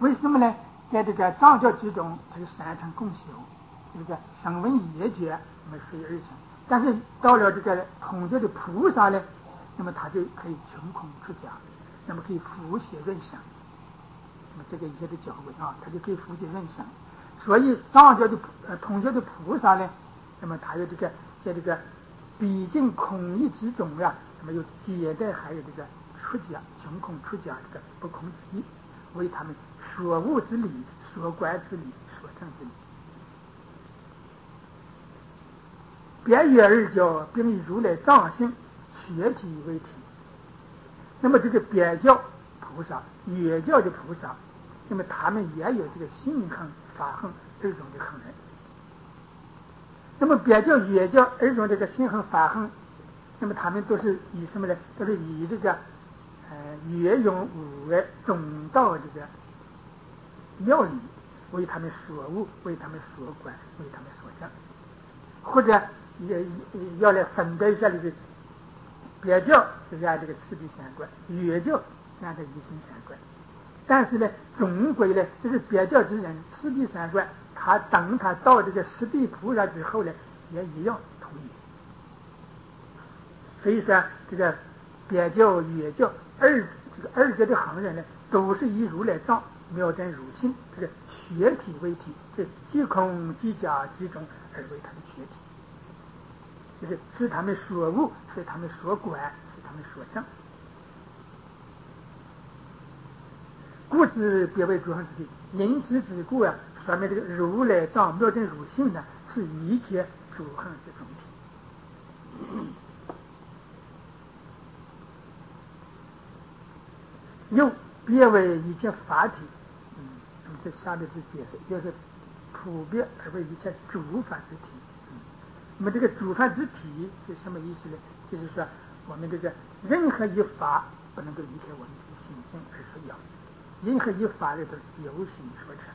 为什么呢？在这个藏教之中，它是三乘共修，这个声闻业觉那么随而成。但是到了这个统教的菩萨呢，那么他就可以穷空出家，那么可以福邪润生。那么这个一些的教诲啊，他就可以福邪润生。所以藏教的统教的菩萨呢，那么他有这个在这个毕竟空义之中啊，那么有接待还有这个出家穷空出家这个不空之意，为他们所悟之理、所观之理、所证之理。别于二教，并以如来藏性学体为体。那么这个别教菩萨、越教的菩萨，那么他们也有这个性恒、法恒二种的恒人。那么别教、越教二种这个性恒、法恒，那么他们都是以什么呢？都是以这个越用五的中道这个要理为他们所悟，为他们所观，为他们所证，或者也要来分别一下这个别教是按这个次第三观，越教按这一心三观。但是呢，总归呢，就是别教之人次第三观，他等他到这个十地菩萨之后呢，也一样同意。所以说，这个别教、越教二者的行人呢，都是以如来藏妙真如性这个学体为体，这即空即假即中而为他的学体，就是是他们所悟，是他们所观，是他们所证。故此别为诸行之体，因此之故啊，说明这个如来藏妙真如性呢，是一切诸行之总体。又别为一切法体，那么这下面是解释，就是普遍而为一切诸法之体。那么这个诸法之体是什么意思呢？就是说我们这个任何一法不能够离开我们这个心性而所要，任何一法呢都是由心所成。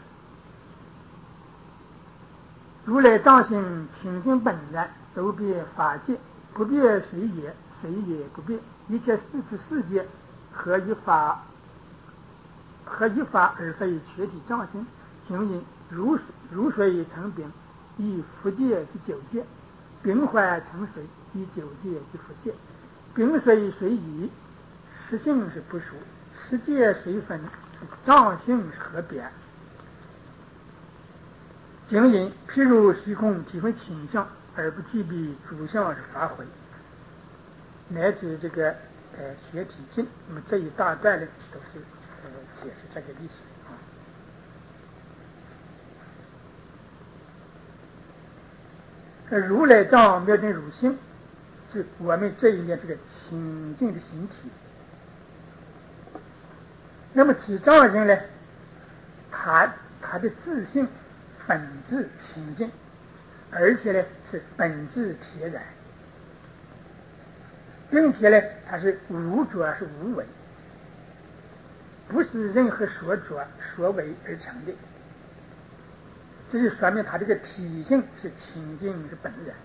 如来藏性清净本然，周别法界，不别随也，随也不别。一切事出世界，何一法而非确体藏性？请因如水成冰，以福界之九界；冰坏成水，以九界之福界。冰水随移，实性是不属；世界随分，藏性是何别？经因譬如虚空体会倾向，而不具备诸相是发挥，乃至这个学体性。那么这一大段呢，都是解释这个意思啊。如来藏妙真如性，是我们这一念这个清净的形体。那么此藏性呢，它的自性本质清净，而且呢是本质铁然，并且呢它是无着是无为，不是任何所着所为而成的。这就说明它这个体性是清净是本然。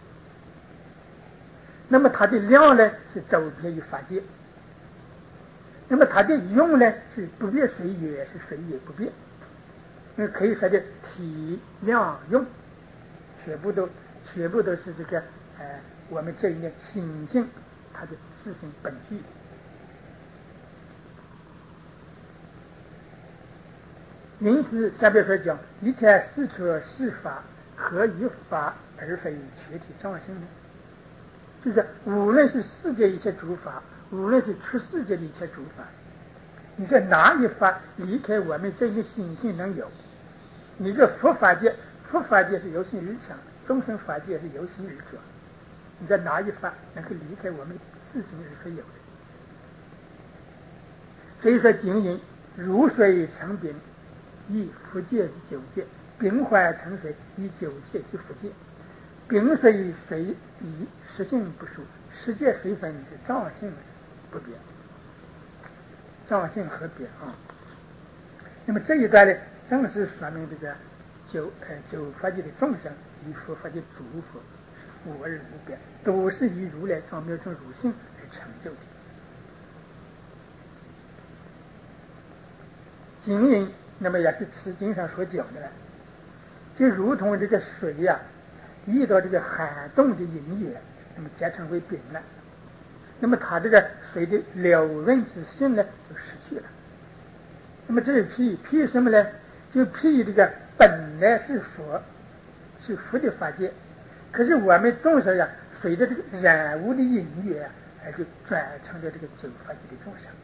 那么它的量呢是周别于法界，那么它的用呢是不别随也，是随也不别。可以说的体量用全部都是这个我们这一念心性它的自性本具。因此下边说讲一切事出世法，何以法而非确体藏性呢？就是无论是世界一切诸法，无论是出世界的一切诸法，你说哪一法离开我们这一心性能有？你这佛法界是由心而成，众生法界是由心而着。你说哪一法能够离开我们自性而所有的？所以说经因如水成冰，以福界之九界；冰坏成水，以九界之福界。冰水随移，实性不属；世界随分，是藏性不别。藏性何别啊？那么这一段呢，正是说明这个九法界的众生与佛法界诸佛是无二无别，都是以如来藏妙真如性而成就的。经因那么也是《诗经》上所讲的了，就如同这个水呀，遇到这个寒冻的营液，那么结成为冰了，那么它这个水的流润之性呢就失去了。那么这是譬什么呢？就譬这个本来是福的法界，可是我们众生呀，随着这个染污的营液啊，而就转成了这个九法界的众生。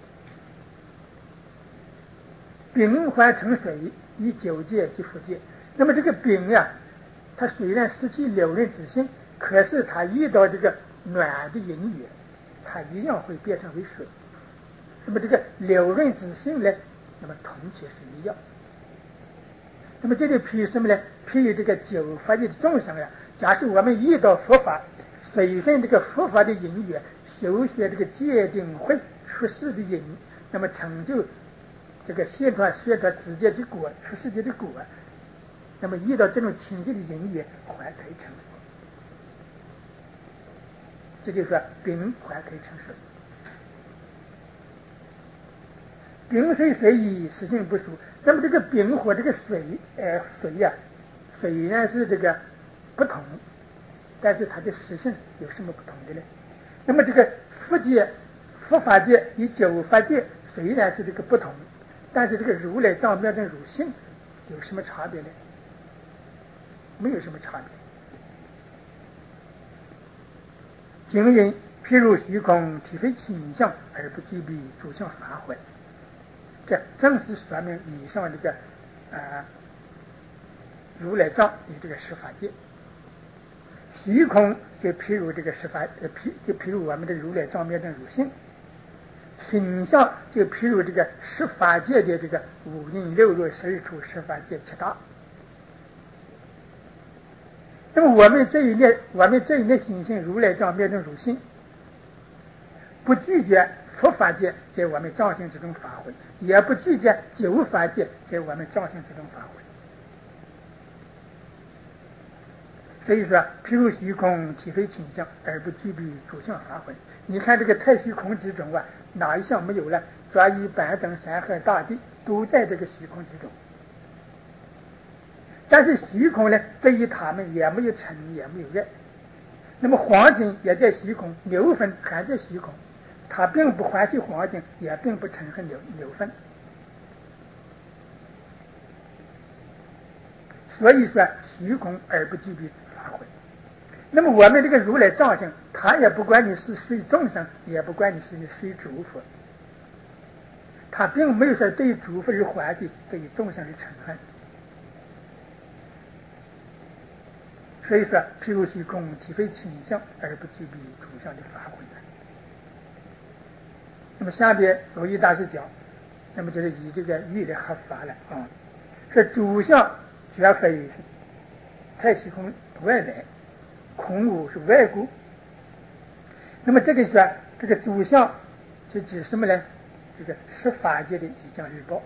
丙还成水，以九界及福界。那么这个丙呀，它虽然失去流润之性，可是它遇到这个暖的营液，它一样会变成为水。那么这个流润之性呢，那么同且是一样。那么这就譬什么呢？譬这个九法界的众生呀，假使我们遇到佛法，随顺这个佛法的因缘，修学这个戒定慧出世的因，那么成就这个现传学传直接的果，出世界的果，那么遇到这种清净的因缘，还可以成佛。这就是说丙还可以成水。丙水水以实性不殊。那么这个丙和这个水呀，虽然是这个不同，但是它的实性有什么不同的呢？那么这个佛法界与九法界虽然是这个不同，但是这个如来藏妙正如性有什么差别呢？没有什么差别。经云：譬如虚空，体非倾向而不具备诸相法会。这正是说明以上这个如来藏与这个十法界。虚空就譬如这个就譬如我们的如来藏妙正如性。倾向就譬如这个十法界的这个五阴六路12处十法界七大。那么我们这一念心性如来藏妙正如性，不拒绝佛法界在我们藏性之中发挥，也不拒绝九法界在我们藏性之中发挥。所以说，譬如虚空，体非倾向而不具备诸相发挥。你看这个太虚空之中啊，哪一项没有了？转移板等山河大地都在这个虚空之中。但是虚空呢，对于他们也没有尘，也没有热。那么黄金也在虚空，牛粪还在虚空，它并不欢喜黄金，也并不嗔恨牛粪。所以说虚空而不具备发挥。那么我们这个如来藏性，他也不管你是属众生，也不管你是属诸佛，他并没有说对诸佛而欢喜，对众生而嗔恨。所以说，譬如虚空，体非倾向而不具备诸相的发挥。那么下边罗羲大师讲，那么就是以这个义来合法了啊。说诸相绝非太虚空外来，空无是外故。那么这个说这个诸相就指什么呢？这个十法界的一将日报，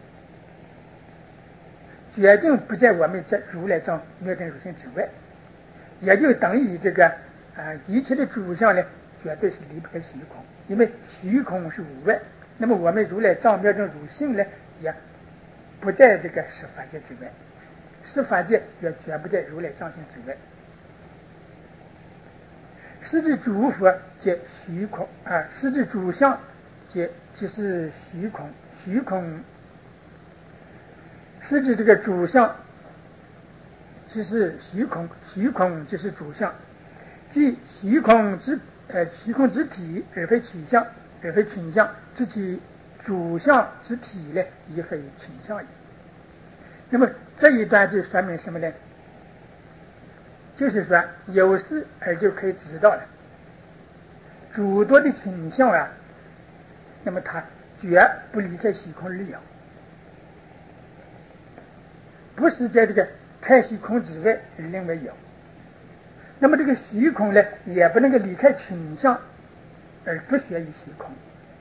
决定不在我们这如来藏妙正如性之外，也就等于这个一切的诸相呢，绝对是离不开虚空，因为虚空是无外。那么我们如来藏妙正如性呢，也不在这个十法界之外，十法界也绝不在如来藏性之外。实质诸佛即虚空实质诸相即是虚空，虚空实质这个诸相即是虚空，虚空即是诸相，即虚空之体而非取相，而非群相，知其诸相之体呢，亦非群相也。那么这一段就说明什么呢？就是说有事而就可以知道了，诸多的群相啊，那么它绝不离开虚空而了，不是在这个太虚空之外而另外有。那么这个虚空呢，也不能够离开群相而不学于虚空。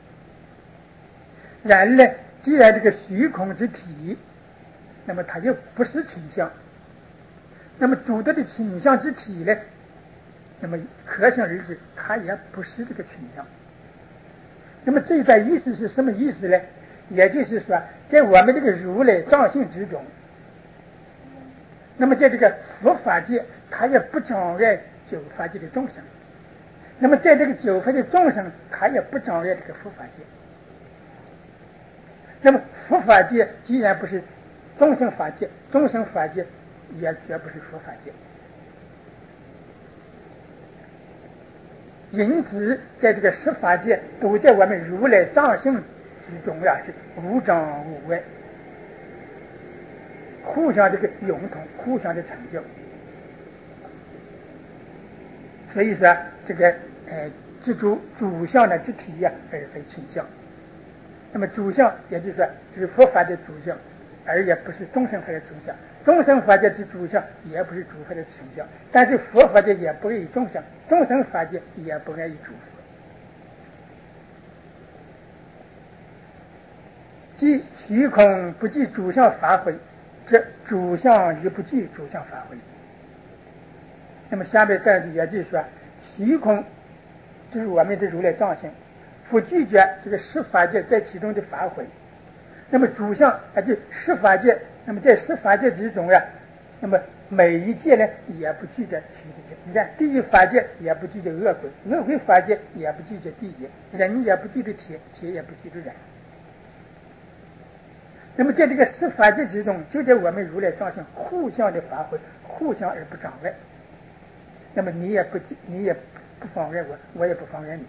然而呢，既然这个虚空之体，那么它又不是群相，那么诸多的群相之体呢，那么可想而知，它也不是这个群相。那么这一段意思是什么意思呢？ 也就是说，在我们这个如来藏性之中，那么在这个佛法界，它也不障碍九法界的众生；那么在这个九法界众生，它也不障碍这个佛法界。那么佛法界既然不是众生法界，众生法界也绝不是佛法界。因此，在这个十法界都在我们如来藏性之中是无障无碍，互相这个融通，互相的成就。所以说，这个知主相呢，之体而非群相。那么主相，也就是说，这是佛法的主相，而也不是众生法的主相。众生法界之主相，也不是主法的群相。但是佛法界也不碍于众生，众生法界也不碍于主佛。即虚空不具主相发挥，这主相亦不具主相发挥。那么下面这样也就是说，虚空这是我们的如来藏性，不拒绝这个十法界在其中的发挥。那么主相就十法界，那么在十法界之中那么每一界呢也不拒绝虚的界。你看地狱法界也不拒绝恶鬼，恶鬼法界也不拒绝地界，人也不拒绝铁，铁也不拒绝人。那么在这个十法界之中，就在我们如来藏性互相的发挥，互相而不障碍。那么你也不妨碍我，我也不妨碍你。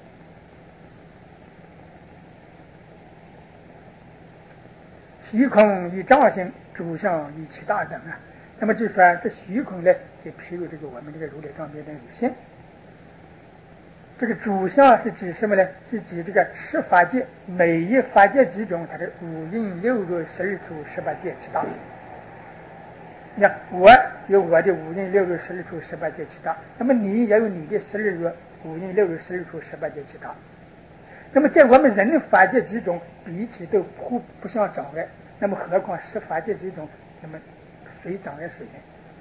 虚空与藏性，主相与其大等那么就说这虚空呢，就譬如这个我们这个如来藏灭等有性。这个主相是指什么呢？是指这个十法界，每一法界之中，它的五蕴六入12处18界七大。你看，我有我的五蕴六入12处18界七大，那么你也有你的五蕴六入12处18界七大。那么在我们人法界之中，彼此都不相障碍，那么何况十法界之中，那么谁障碍谁呢？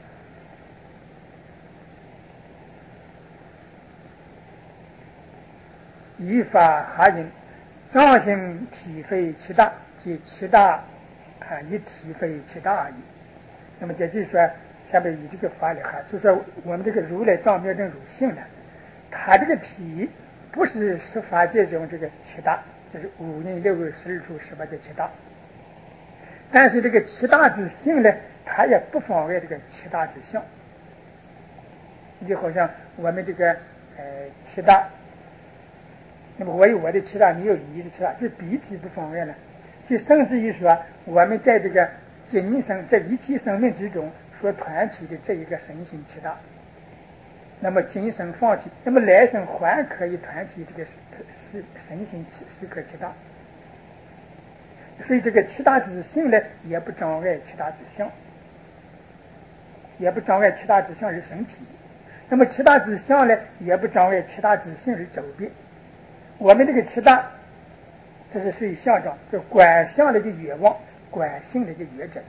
依法合引，藏性体非其大，即其大以体非其大而已。那么这就是说，下面以这个法来看，就是说我们这个如来藏妙正如性呢，它这个体不是十法界中这个七大，就是五蕴六入12处18界七大。但是这个七大之性呢，它也不妨碍这个七大之相。就好像我们这个七大，那么我有我的七大，你有你的七大，这彼此不妨碍呢。就甚至于说，我们在这个今生在一切生命之中所团体的这一个神性七大，那么今生放弃，那么来生还可以团体这个神性时刻七大。所以这个七大之性呢，也不障碍七大之相，也不障碍七大之相是神体。那么七大之相呢，也不障碍七大之性是周边。我们这个七大，这是属于相状，就观相的就越旺，观性的就越真。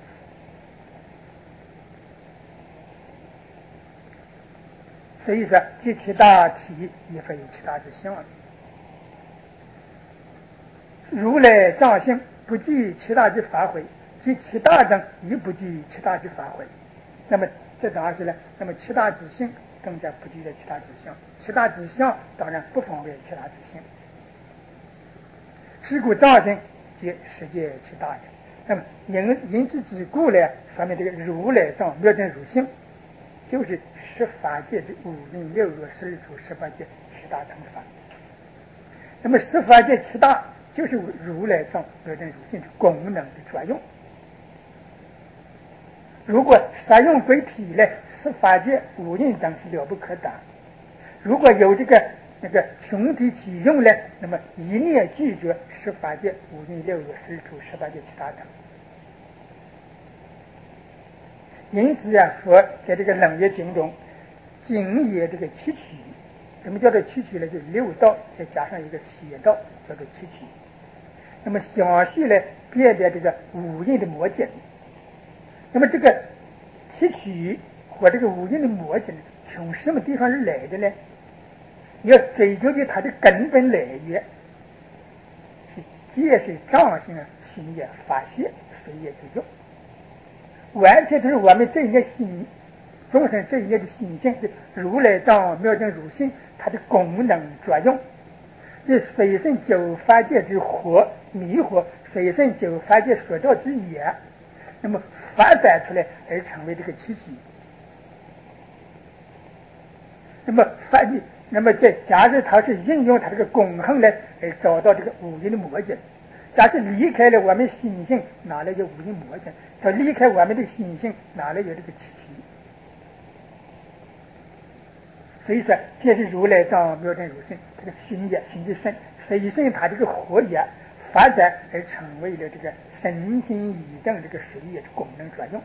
所以说，即七大体也非七大之相。如来藏性不具七大之发挥，即七大等亦不具七大之发挥。那么这当然是呢，那么七大之性更加不具的七大之相，七大之相当然不妨碍七大之性。是故藏性即世界七大也。那么因此之故呢，说明这个如来藏妙正如性，就是十法界之五蕴六入12处18界七大等法。那么十法界七大就是如来藏妙正如性的功能的作用。如果实用归体呢，十法界五蕴等是了不可当。如果有这个群体起用呢，那么一念拒绝十法界五蕴六入12处18界七大等。因此佛在这个楞严经中经也这个七曲。什么叫做七曲呢？就是六道再加上一个邪道，叫做七曲。那么详细呢辨别这个五蕴的魔境。那么这个七曲和这个五蕴的魔境从什么地方而来的呢？要追究于它的根本来源，是皆是藏性心也发泄，水也之用，完全都是我们这一念心众生这一念的心性，如来藏妙正如性，它的功能作用，这随顺九法界之惑迷惑，随顺九法界所造之业，那么发展出来而成为这个气体。那么这假设它是运用它这个功能来而找到这个五蕴的魔境，假设离开了我们心性，哪来有五蕴魔境？它离开我们的心性，哪来有这个气体？所以说，这是如来藏妙正如性，这个心也心之身，随顺它这个活也发展而成为了这个身心以正这个水业的功能作用。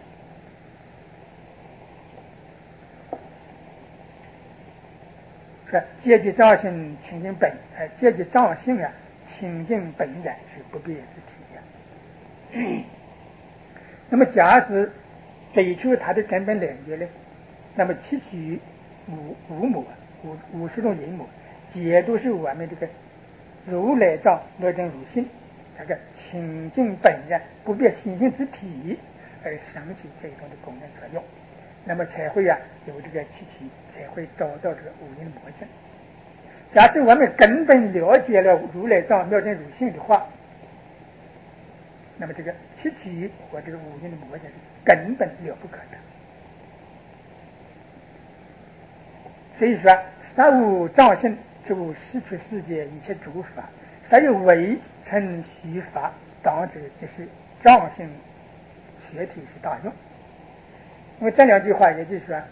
说阶级藏性清净本，阶级藏性啊，清净本然是不变之体呀。那么假使追求它的根本来源呢，那么其余五魔50种淫魔，皆都是我们这个如来藏妙正如性这个清净本然不变心性之体而生起这种的功能作用，那么才会有这个气体，才会找到这个五蕴魔境。假设我们根本了解了如来藏妙正如性的话，那么这个气体和这个五蕴的魔境是根本了不可得。所以说，实无藏性，则无识出世界一切诸法；实有唯称虚法，当知即是藏性学体是大用。那么这两句话也就是说，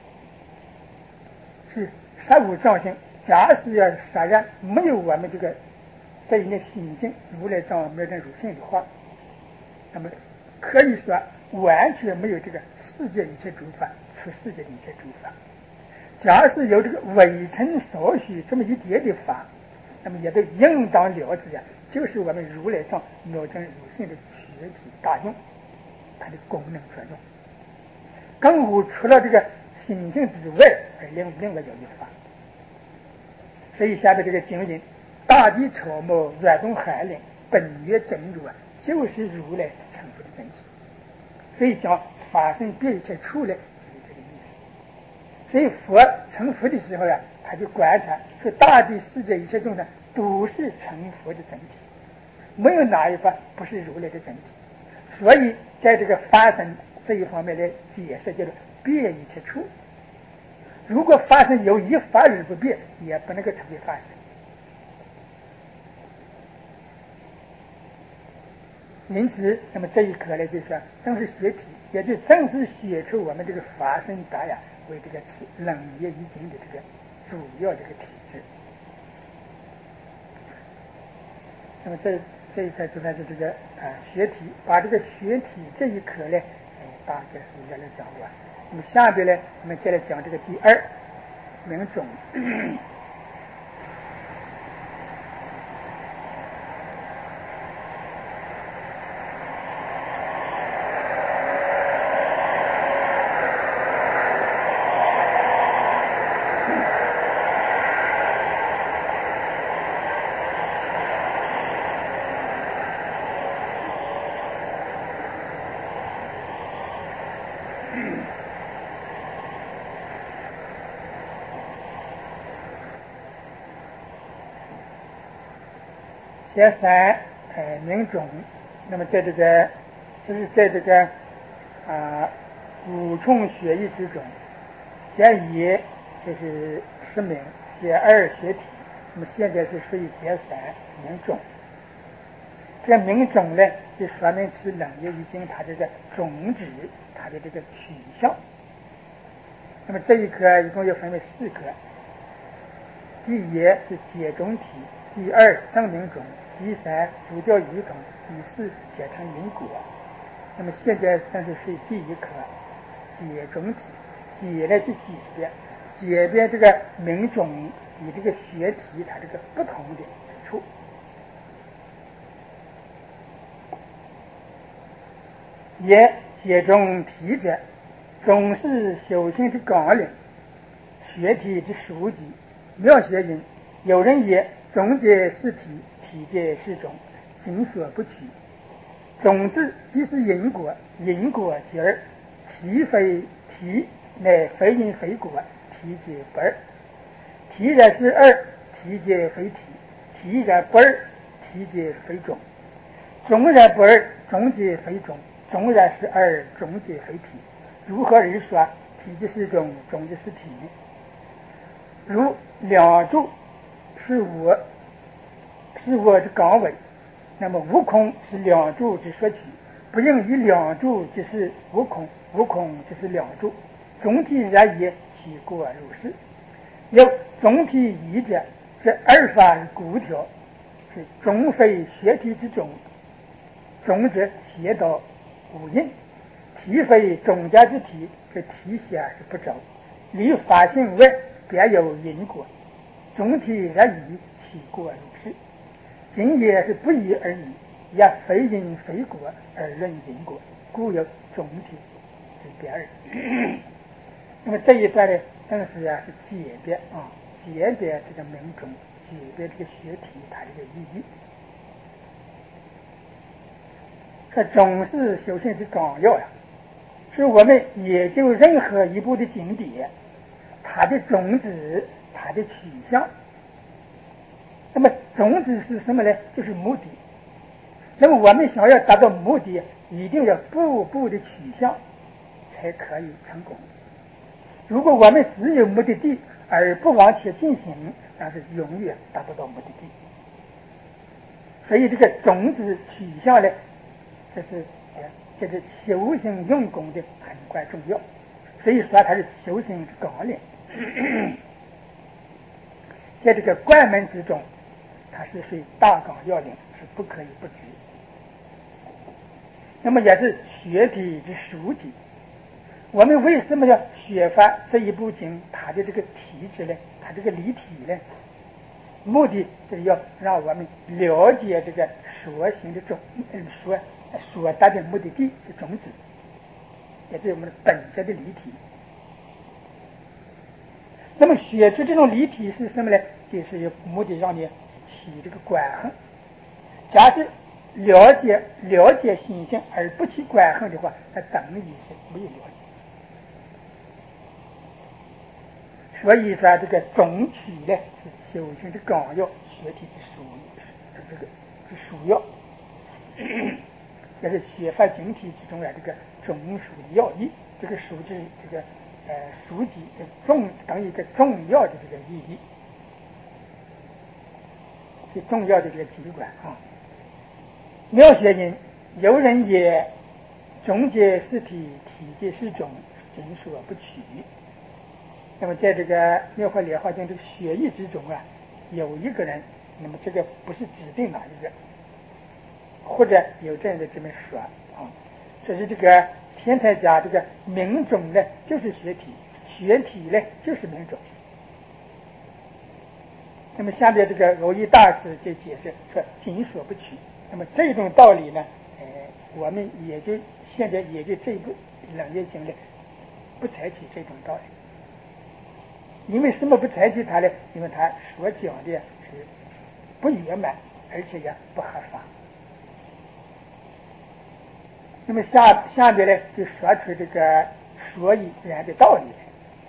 是实无藏性。假使要实然没有我们这一念心性如来藏妙正如性的话，那么可以说完全没有这个世界一切诸法，出世界的一切诸法。假使有这个伪称少许这么一点的法，那么也都应当了知就是我们如来藏妙正如性的学体大用，它的功能作用，更无除了这个心性之外而另外有一法。所以下面这个经文，大地草木软动寒冷，本月真如就是如来成佛的真体。所以讲法身遍一切处呢，就是这个意思。所以佛成佛的时候他就观察说，大地世界一切众生都是成佛的真体，没有哪一法不是如来的真体。所以在这个法身这一方面来解释，叫做遍一切处。如果法身有一法而不变，也不能够成为法身。因此，那么这一课呢，就是说，正是学体，也就正是写出我们这个法身达为这个冷业已经的这个主要这个体制。那么这一课就算是这个学体，把这个学体这一课呢，大概是应该来讲完。那么下边呢，我们再来讲这个第二名种。前三名种，那么在这个就是在这个五重学义之中，前一就是实名，前二学体，那么现在是属于前三名种。这个名种呢，就说明是冷业已经它这个种子，它的这个取向。那么这一课一共又分为4课，第一是解种体，第二证明种，第三主调语种，第四解成因果。那么现在正是属于第一课解种体，解呢就解辨这个名种与这个学体它这个不同的之处。也解种体者，种是修行的纲领，学体之书籍。妙学云：有人也，种者是体，体者是种， 今所不取。种子即是因果，因果即二，体非体，乃非因非果，体皆不二。体然是二，体皆非体；体然不二，体皆非种。种然不二，种皆非种；种然是二，种皆非体。如何而说？体即是种，种即是体。如两柱是我的纲纬，那么悟空是两柱之所起，不应以两柱即是悟空，悟空即是两柱。总体然也，其过如是。有总体一者，这二法固条，是种非学体之种，种者邪道无因；体非种家之体，这体下是不着。离法性外，别有因果。总体然已，其过如是。今也是不一而已，也非因非果而论因果，故有总体之别二。那么这一段呢，正是是解别解别这个名种，解别这个学体它这个意义。这种是修行之纲要呀，是我们研究任何一部的经典，它的宗旨，它的取向。那么宗旨是什么呢？就是目的。那么我们想要达到目的，一定要步步的取向，才可以成功。如果我们只有目的地而不往前进行，那是永远达不到目的地。所以这个种子取向呢，这是修行用功的很关重要。所以说它是修行的纲领。在这个关门之中，它是属于大纲要领，是不可以不知。那么也是学体之书籍。我们为什么要学发这一部经？它的这个体质呢，它这个理体呢，目的就是要让我们了解这个所行的所达的目的地是种子，也就是我们的本质的理体。那么学出这种理体是什么呢？就是有目的让你起这个管衡。假使了解心性而不起管衡的话，那等于是没有了解。所以说这个总体呢是修行的纲要，学体之属要，这是学法经体之中这个总属的要义。这个属是这个属体等于一个重要的这个意义，是重要的这个机关啊。妙学因，有人也，总结是体，体皆是种，今所不取。那么在这个妙法莲花经这个学义之中有一个人，那么这个不是指定哪一个，或者有这样的这么说这是这个天台家这个名种呢就是学体，学体呢就是名种。那么下面这个耦益大师就解释说今所不取。那么这种道理呢，我们现在也就这一部冷业经呢不采取这种道理。因为什么不采取它呢？因为它所讲的是不圆满，而且也不合法。那么下面呢就说出这个所以然的道理来。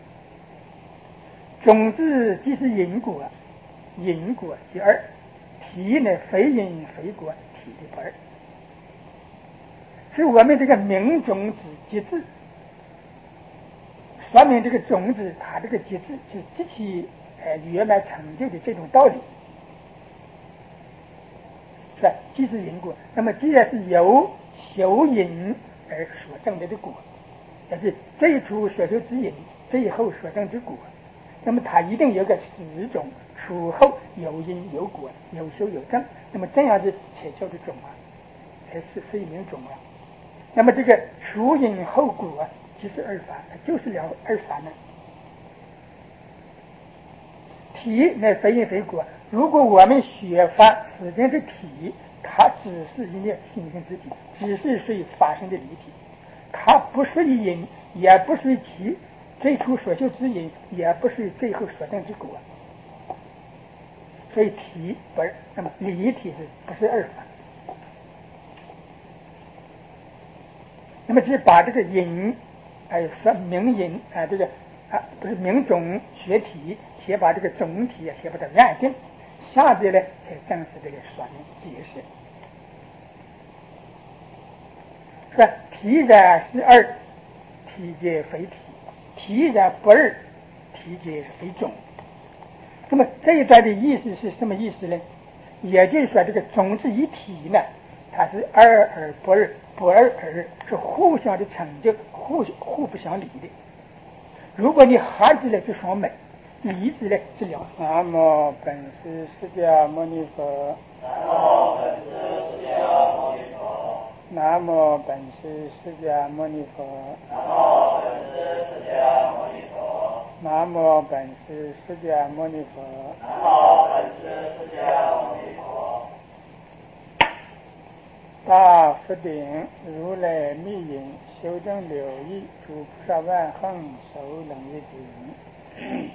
种子即是因果，因果即二，体呢非因非果，体的不二。是我们这个明种子即智，说明这个种子它这个即智是极其圆满成就的这种道理，是吧？即是因果。那么既然是由修因而所证的果，也是最初所修之因，最后所证之果。那么它一定有个始种，初后有因有果，有修有证。那么这样的才叫做种才是非名种那么这个初因后果即是二法，它就是二法呢。体乃非因非果。如果我们学法此间的体，它只是一念心性之体，只是属于法身的离体，它不属于因，也不属于其最初所修之因，也不属于最后所证之果。所以体不二，那么离体是不是二法？ 那么只把这个引，说明引这个不是明种学体，先把这个总体先把它按定，下边呢才正式的来说明解释。说体然是二，体皆非体；体然不二，体皆非种。那么这一段的意思是什么意思呢？也就是说，这个种子一体呢，它是二而不二，不二而是互相的成就，互不相离的。如果你合起来就双美，离起来是两。 南无本师释迦牟尼佛。南无本师释迦牟尼佛。南无本师释迦牟尼佛。大福顶如来密引，修正六义，诸菩萨万行，受能业经。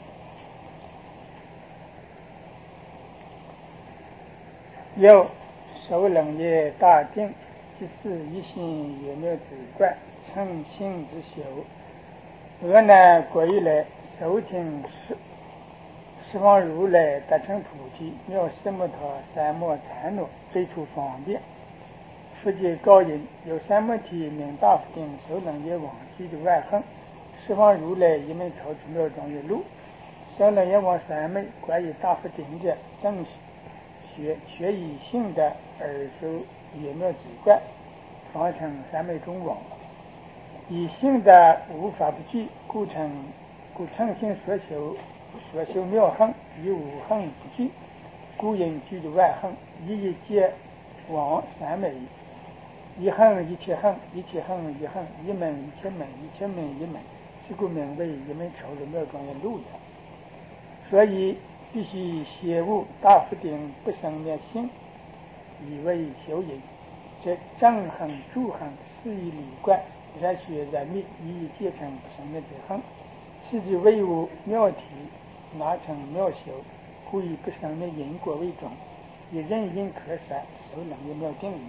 又受能业大定，即是一心圆妙之观，称性之修。俄难归来，受听十方如来得成菩提，妙色摩他三摩禅那，最初方便。佛界高人有三摩提名大福顶，受能业往昔的外行，十方如来一门超出妙庄的路。受能业往三昧，关于大福顶者，正学以性的而修圆妙之观，方成三昧中王。以性的无法不具，故称性所修妙行，以无行不具，故因具的外行，一皆往三昧。一行一切行，一切行一行，一门一切门，一切门一门，是故名为一门超的妙庄严路也。所以必须歇悟大福顶不生灭性，以为修因。这正行助行是以理观，然学然密，以皆成不生灭之行。是之为无妙体，拿成妙修，故以不生灭因果为种，以任因可散，受能业妙定义。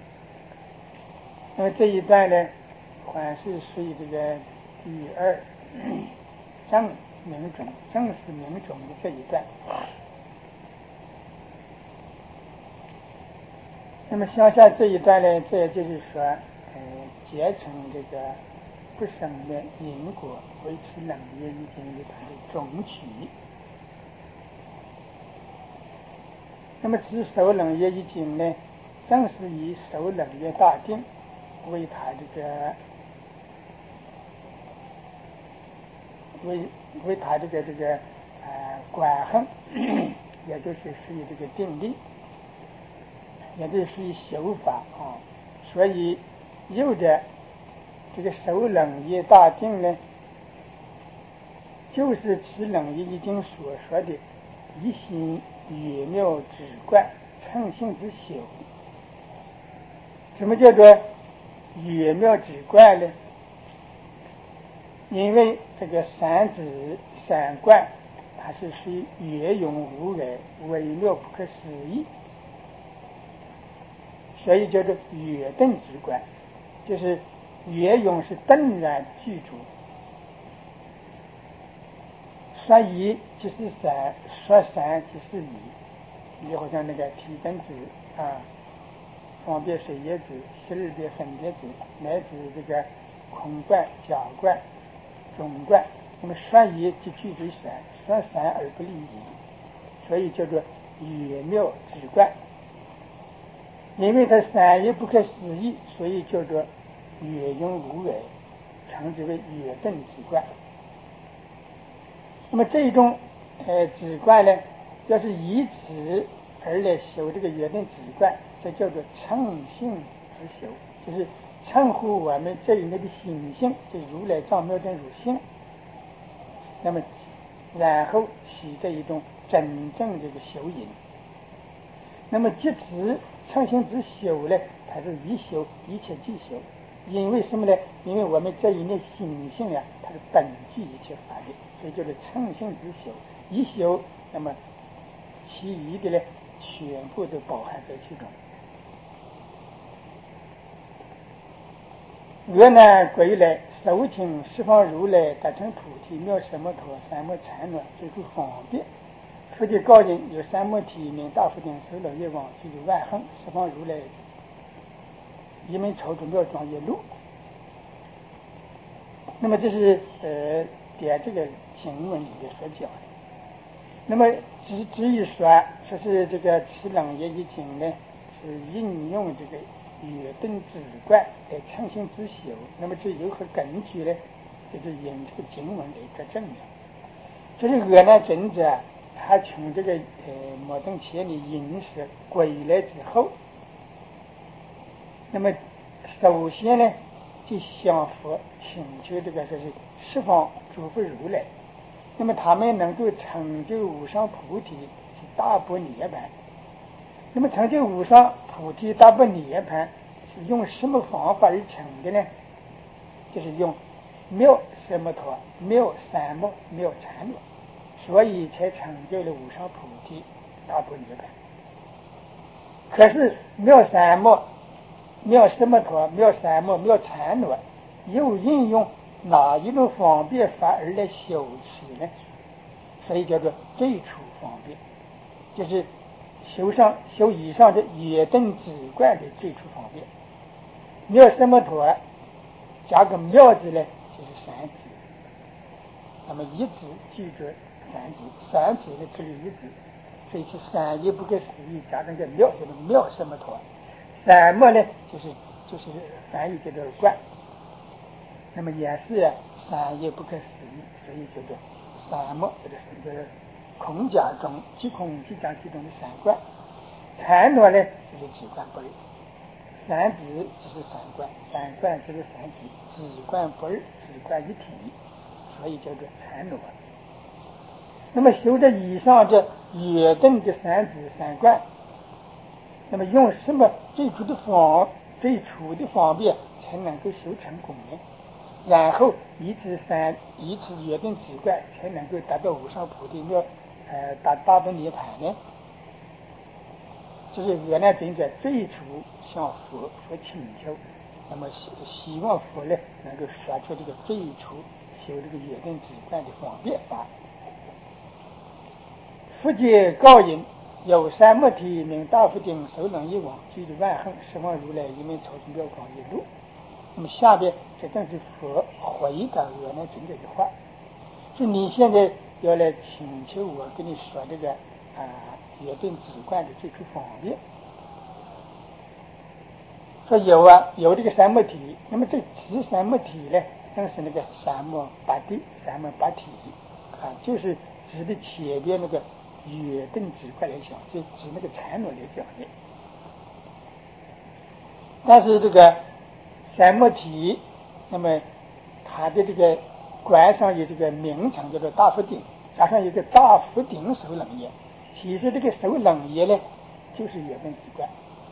那么这一段呢，还是属于这个第二正明种，正是明种的这一段。那么向下这一段呢，这也就是说，结成这个不生灭因果维持能业一经的它的总体。那么此受能业一经呢，正是以受能业大定为他这个为他这个观行，也就是属于这个定力，也就是属于修法啊。所以有的这个受能业大定呢，就是此能业一经所说的一心圆妙之观，称性之修。什么叫做圆妙之观呢？因为这个三指三观，它是属于圆融无碍、微妙不可思议，所以叫做圆顿之观。就是圆融是顿然具足，说一即是三，说三即是一。就好像那个提灯指方便水业指、十二别分别指，乃至这个空观、假观、总观，那么说一即具为三，说三而不离一，所以叫做圆妙之观。因为它三也不可思议，所以叫做圆融无碍，称之为圆顿之观。那么这种止观呢，要是以此而来修这个圆顿止观，这叫做称性之修，就是称呼我们这一类的心性，这如来藏妙真如性。那么然后起这一种真正这个修因。那么即此称性之修呢，它是一修一切俱修。因为什么呢？因为我们这一类心性呀，它是本具一切法的，所以叫做称性之修。一修，那么其余的呢，全部都包含在其中。 我呢归来受听十方如来达成菩提妙什么陀三摩禅乱最初方便。佛的高人有三摩提名大佛顶首老业王具有万恒十方如来一门朝主妙庄业路。那么这是点这个经文里的所讲的。那么至于说是这个持冷业一经呢，是应用这个月顿止观来诚心自修。那么这有何根据呢？就是引这个经文来作证的。就是我呢真者他从这个摩登前的饮食归来之后，那么首先呢就向佛请求这个说是十方诸佛如来，那么他们能够成就无上菩提是大般涅槃。那么成就无上菩提大般涅槃是用什么方法而成的呢？就是用妙什么陀、妙三摩、妙禅罗，所以才成就了无上菩提大般涅槃。可是妙三摩、妙什么陀、妙三摩、妙禅罗又运用哪一种方便法而来修持呢？所以叫做最初方便，就是修以上的月顿止观的最初方便。妙什么陀加个妙字呢，就是三字。那么一字记住三字，三字呢只有一字，所以是三也不可思议加上个妙，叫做妙什么陀。三摩呢就是翻译叫做观，那么也是三也不可思议，所以叫做三摩，就是空假中即空即假其中的三观。禅罗呢就是止观不二，三止就是三观，三观就是三止，止观不二，止观一体，所以叫做禅罗。那么修着以上这月顿的三止三观，那么用什么最初的方便才能够修成功呢？然后以此月顿止观才能够达到无上菩提妙达大般涅槃呢？这是我呢真在最初向佛请求，那么希望佛呢能够说出这个最初修这个月顿止观的方便法。佛界高人有三摩提名大佛顶首冷业王具的万恒十方如来一门朝圣妙光一路。那么下边这正是佛回答我呢真这句话，说你现在要来请求我跟你说这个月顿止观的最初方便。说有这个三摩提，那么这持三摩提呢正是那个三摩八地三摩八体就是指的前边那个月顿止观来讲，就指那个禅罗来讲的。但是这个三摩提，那么它的这个观上有这个名称叫做大佛顶，加上一个大佛顶首冷业，其实这个首冷业呢就是月顿止观，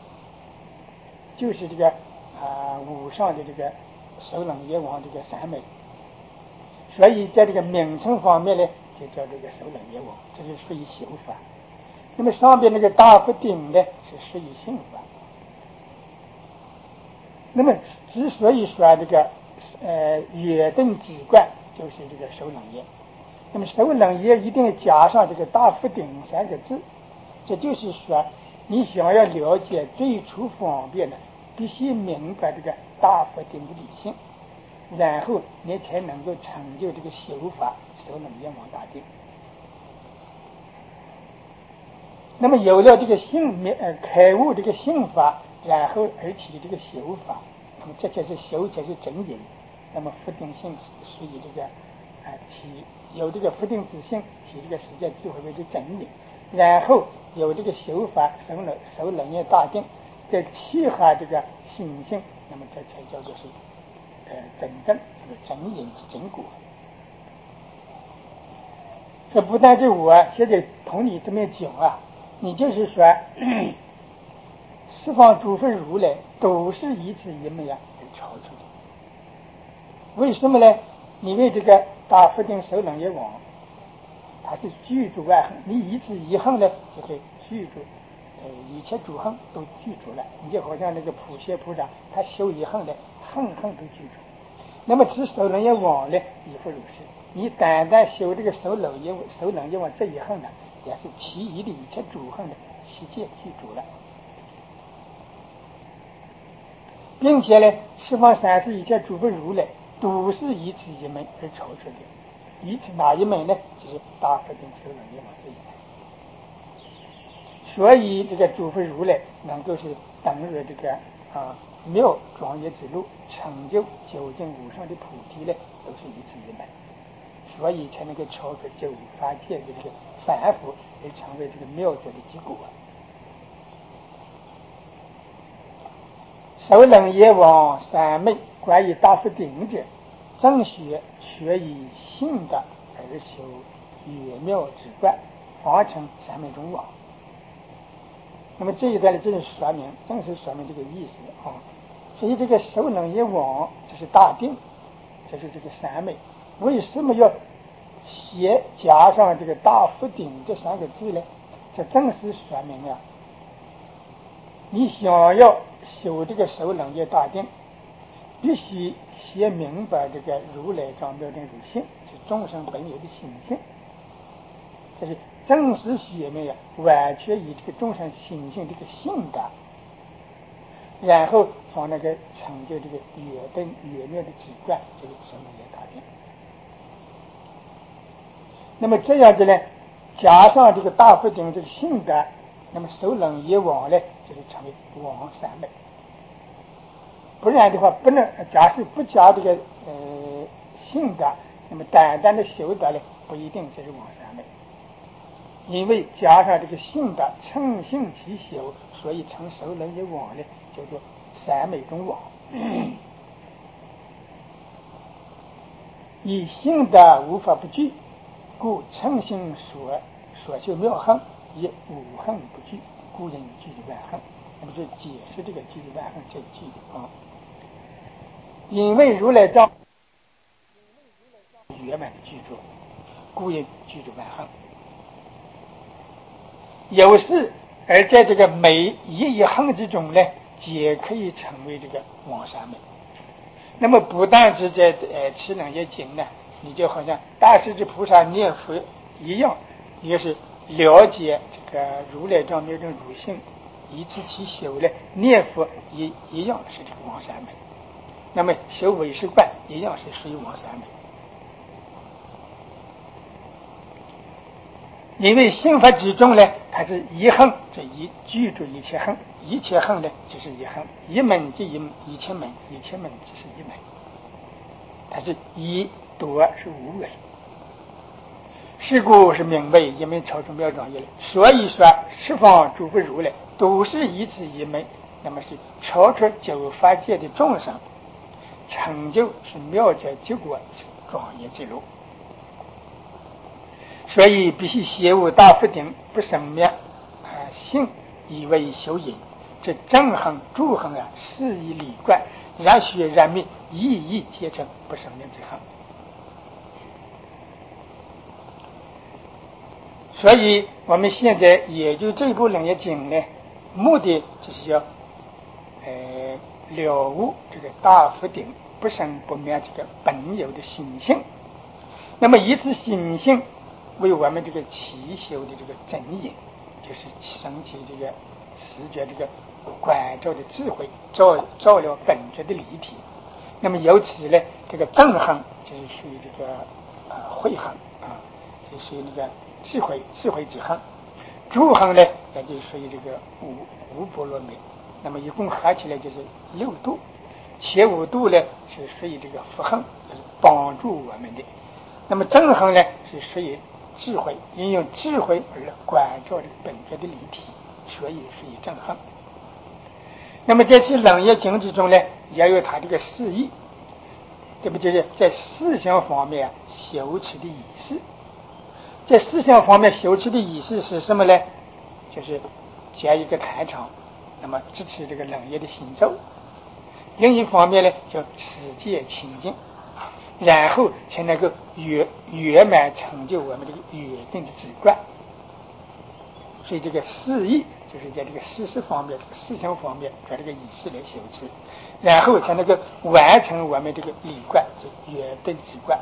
就是这个无上的这个首冷业王这个三昧。所以在这个名称方面呢就叫这个首冷业王，这是属于修法。那么上边那个大佛顶呢是属于性法。那么之所以说这个月顿止观就是这个首冷业，那么首冷业一定加上这个大佛顶三个字，这就是说你想要了解最初方便的，必须明白这个大佛顶的理性，然后你才能够成就这个修法首冷业王大定。那么有了这个开悟这个性法，然后而起这个修法，那么这才是修，才是真因。那么佛定性属于这个起有这个佛定之性，起这个实在智慧为这真因，然后有这个修法首冷业大定，再契合这个心性，那么这才叫做是真正这个真因之真果。这不但是我现在同你这么讲你就是说十方诸佛如来都是一字一门而超出的。为什么呢？因为这个大佛顶首冷业王它是具足万恒，你一字一横呢就可以具足一切诸横都具足了。你就好像那个普贤菩萨他修一横的， 横横都具足。那么持手能业网呢，亦复如是。你单单修这个手能业网这一横呢，也是其余的一切诸横的悉皆具足了，并且呢，十方三世一切诸佛如来都是以此一门而超出的。以此哪一门呢？就是大佛定手能业网这一门。所以这个诸佛如来能够是登入这个妙庄严之路，成就究竟无上的菩提呢，都是以此一门，所以才能够超出九法界的这个凡夫，而成为这个妙者的结果。首能业网三昧关于大佛顶者，正学以性的而修圆妙之观，方成三昧中网。那么这一段的正是说明这个意思啊。所以这个首能业网就是大定，就是这个三昧。为什么要加上这个大佛顶这三个字呢？这正是说明啊，你想要修这个首能业大定，必须先明白这个如来藏妙定如性，是众生本有的心性。这是正式学明啊，完全以这个众生心性这个性格，然后从那个成就这个圆妙的直观，这个首能业大定。那么这样子呢，加上这个大佛顶这个性格，那么首能业网呢，就是成为网三昧。不然的话，不能假使不加这个性格，那么单单的修德呢，不一定就是网三昧。因为加上这个性德乘性其修，所以成首能业网呢，叫做三昧中网。以性德无法不具，故乘性所修妙横，以无横不具，故人具万横。那么就解释这个具万横这一句啊。因为如来藏圆满的具足，故人具足万横。有事而在这个每一横之中呢，皆可以成为这个网三昧。那么不但是在持能业经呢，你就好像大势至菩萨念佛一样，也是了解这个如来藏妙正如性，以此其修呢，念佛一样是这个网三昧。那么修唯识观一样是属于网三昧。因为心法之中呢，它是一横，这一具足一切横，一切横呢就是一横，一门即一切门，一切门即是一门，它是一多是无为，是故是名为一门超出妙庄严。所以说十方诸佛如来都是以此一门，那么是超出九法界的众生，成就是妙者结果，是庄严之路。所以必须邪无大佛顶，不生灭性以为修因，这正横诸横啊，是以理观，然学然灭，一皆成不生灭之横。所以我们现在也就这部楞严经呢，目的就是要了悟这个大佛顶不生不灭这个本有的心性。那么以此心性为我们这个祈修的这个真因，就是升起这个视觉这个观照的智慧，照了本质的离体。那么由此呢，这个正横就是属于这个慧横啊，就属于那个智慧之横。诸横呢，也就属于这个无波罗蜜。那么一共合起来就是6度，前5度呢是属于这个福横，就是帮助我们的。那么正横呢是属于智慧，因用智慧而观照这个本质的离体，所以属于正横。那么在此楞严经之中呢，也有它这个释义，这不就是在思想方面修持的仪式。在思想方面修持的仪式是什么呢？就是建一个坛场，那么支持这个楞严的行咒。另一方面呢，叫持戒清净，然后才能够圆满成就我们这个圆定的止观。所以这个释义就是在这个事实方面、这个思想方面，在这个仪式来修持，然后才能够完成我们这个礼观，就约定之观。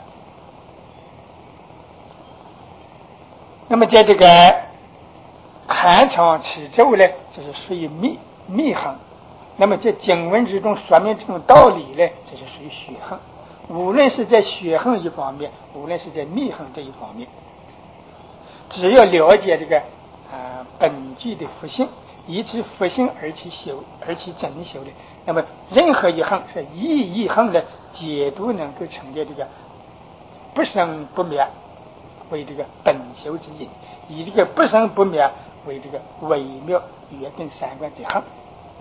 那么在这个坛场持咒呢，这是属于密行。那么在经文之中说明这种道理呢，这是属于血行。无论是在血行一方面，无论是在密行这一方面，只要了解这个本具的福性，以此福性而去修，而去真修的，那么任何一行是一行的解读能够成就这个不生不灭为这个本修之因，以这个不生不灭为这个微妙约定三观之行。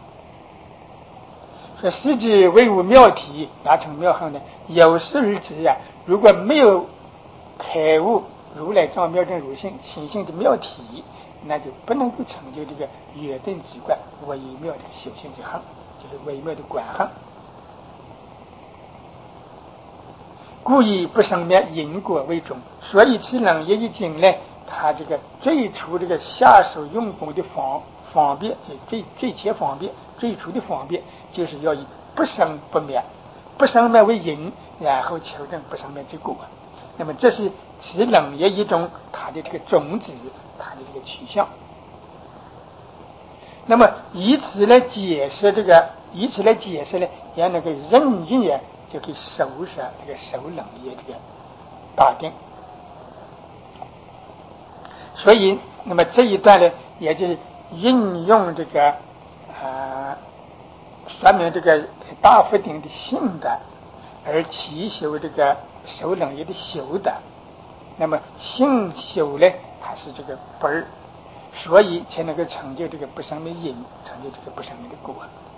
说实质唯无妙体，达成妙行呢？有时而知呀，如果没有开悟如来藏妙正如性心性的妙体，那就不能够成就这个约定之观微妙的修行之行，就是微妙的观行。故以不生灭因果为宗，所以此楞严一经呢，它这个最初这个下手用功的方便，最切方便，最初的方便就是要以不生不灭，不生灭为因，然后求证不生灭之果。那么这是此楞严一中它的这个宗旨，它的这个取向。那么以此来解释呢，也能够任运也就可以收摄这个守楞严这个大定。所以那么这一段呢，也就是应用这个说明这个大福定的性德，而起修这个守楞严的修德。那么性修呢，它是这个本儿，所以才能够成就这个不生灭因，成就这个不生灭的果。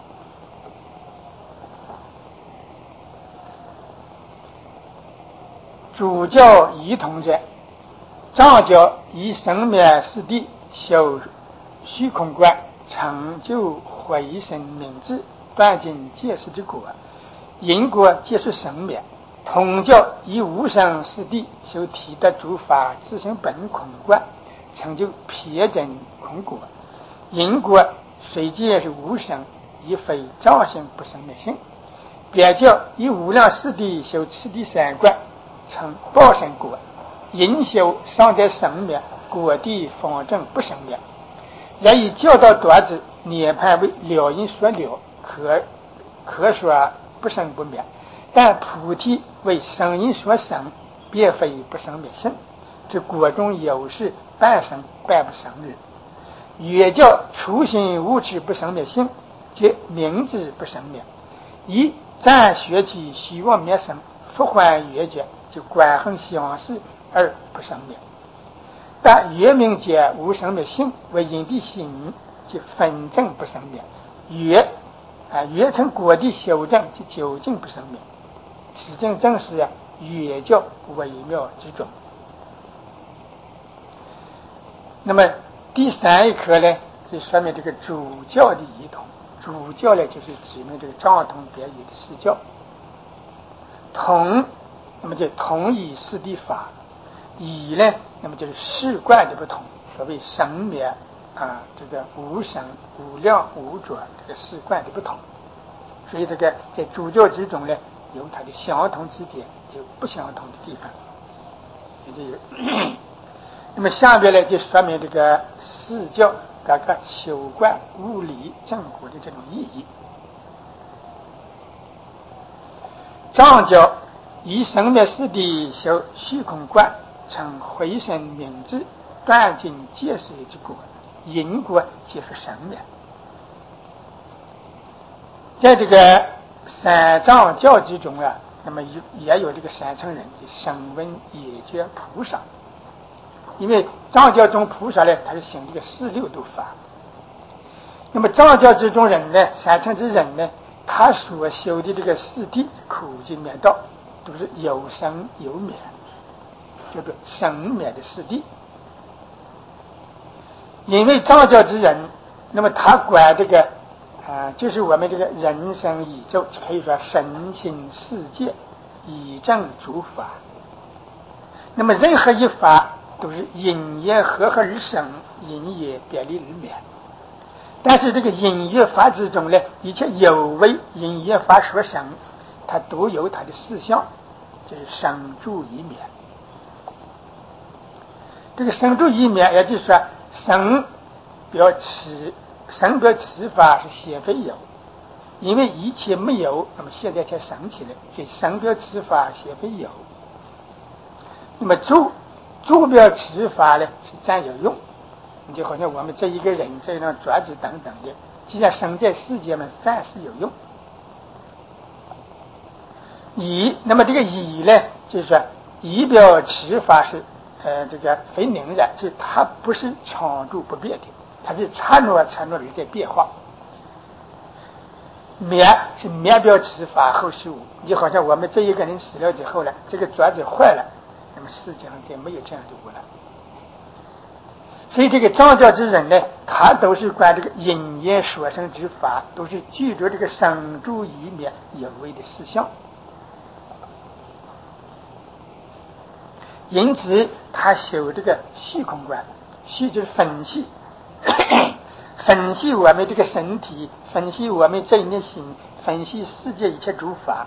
主教仪同者，藏教以生灭四谛修虚空观，成就回身明智，断尽界识之果，因果皆是生灭。统教以无生四谛修体得诸法自性本空观，成就撇真空果，因果虽皆是无生，亦非造性不生灭性。别教以无量四谛修次第三观，成报身果，因修尚在生灭，果地方正不生灭。然以教导夺之，涅槃为了因所了，可说不生不灭。但菩提为生因所生，别非不生灭性。这果中有时半生半不生日。越教初心无持不生灭性，即明知不生灭。以暂学起虚妄灭生，复还越觉，就观行相似而不生灭。但越明解无生灭性为因地心，即分正不生灭。越成果地修正，即究竟不生灭。此经正是越教微妙之中。那么第三一课呢，就说明这个主教的仪同。主教呢，就是指明这个藏通别语的释教。同，那么就同以四谛法；仪呢，那么就是事观的不同。所谓生灭这个无生、无量、无着，这个事观的不同。所以这个在主教之中呢，有它的相同之点，有不相同的地方。那么下面呢，就说明这个释教各个修观物理正果的这种意义。藏教以生灭四谛修虚空观，成回身明智，断尽界识之果，因果皆是生灭。在这个三藏教之中那么也有这个三乘人的声闻业觉菩萨。因为藏教中菩萨呢，他是行这个四六度法。那么藏教之中人呢，三乘之人呢，他所修的这个四谛苦集灭道，都是有生有灭，叫做生灭的四谛。因为藏教之人，那么他管这个就是我们这个人生宇宙，可以说身心世界以正诸法。那么任何一法都是因也和合而生，因也别离而灭。 但是这个因缘法之中呢，一切有为因缘法所生，它都有它的事相，就是生住异灭。这个生住异灭，也就是说生表持法是先非有，因为一切没有，那么现在才生起来，所以生表持法先非有。那么住表持法呢是暂有用，你就好像我们这一个人这样爪子等等的，既然生在世界嘛，暂时有用。那么这个以呢，就是说以表持法是这个非能然，就是它不是常住不变的，它是刹那而在变化。灭是灭表持法后事物，就好像我们这一个人死了之后呢，这个爪子坏了，那么世界上就没有这样的物了。所以这个藏教之人呢，他都是管这个因缘所生之法，都是具足这个生住异灭有为的事项。因此他修这个虚空观，虚就是分析分析我们这个身体，分析我们这一念心，分析世界一切诸法，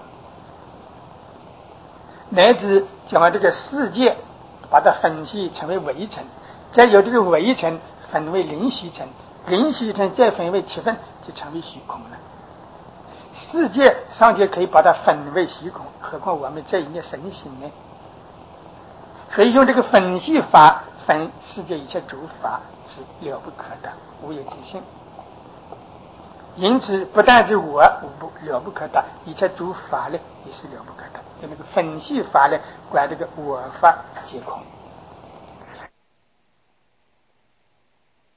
乃至将这个世界把它分析成为微尘，再由这个微尘分为灵虚尘，灵虚尘再分为七分，就成为虚空了。世界尚且可以把它分为虚空，何况我们这一念身心呢？所以用这个分析法分世界一切诸法是了不可得，无有之性。因此不但是我了不可得，一切诸法呢也是了不可得。就那个分析法呢，管这个我法皆空。